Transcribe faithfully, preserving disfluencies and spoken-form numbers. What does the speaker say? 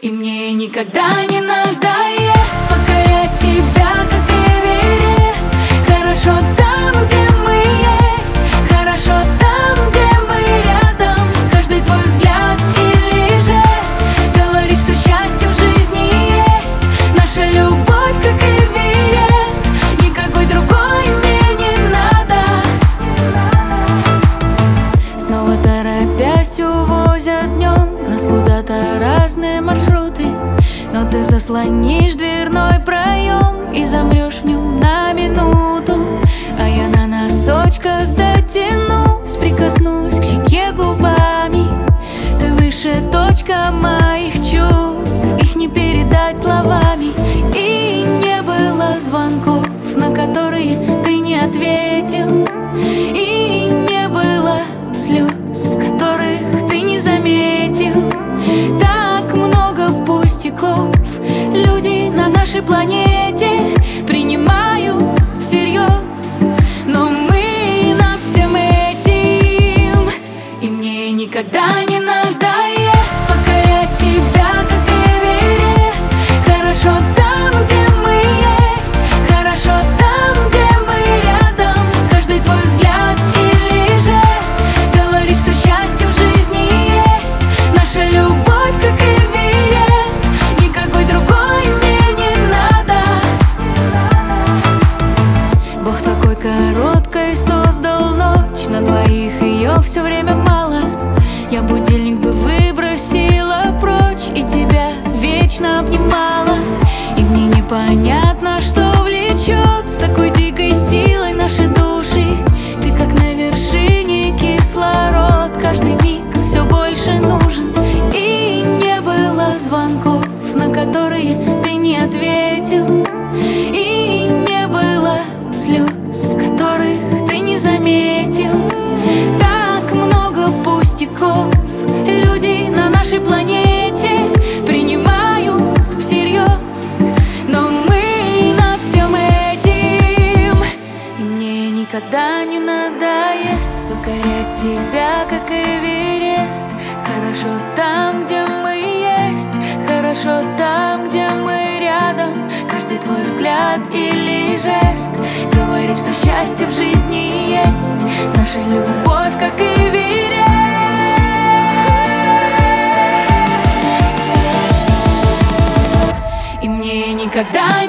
И мне никогда не надоест покорять тебя, как Эверест. Хорошо там, где мы есть, хорошо там, где мы рядом. Каждый твой взгляд или жест говорит, что счастье в жизни есть. Наша любовь, как Эверест, никакой другой мне не надо. Снова торопясь увозят днем нас куда-то разные маршруты, но ты заслонишь дверной проем и замрешь в нем на минуту. А я на носочках дотянусь, прикоснусь к щеке губами. Ты выше, точка моих чувств, их не передать словами. И не было звонков, на которые ты не ответил. И не было слез, которых ты не заметил. Так много пустяков люди на нашей планете принимают всерьез, но мы над всем этим. И мне никогда не надоест покорять тебя, как Эверест. Хорошо там, где мы есть, хорошо там, где мы рядом. Каждый твой взгляд или жест говорит, что счастье в жизни есть. Наша любовь, как Эверест, никакой другой мне не надо. Бог такой короткой создал ночь, на двоих ее все время мало. Я будильник бы выбросила прочь и тебя вечно обнимала. И мне непонятно, что влечет с такой дикой силой наши души. Ты как на вершине, кислород каждый миг все больше нужен. И не было звонков, на которые ты не ответил. И не было слез, которых ты не заметил. Так много пустяков люди на нашей планете принимают всерьез, но мы над всем этим. И мне никогда не надоест покорять тебя, как Эверест. Хорошо там, где мы есть, хорошо там, где мы рядом. Каждый твой взгляд или жест говорит, что счастье в жизни есть. Наша любовь, как Эверест. И мне никогда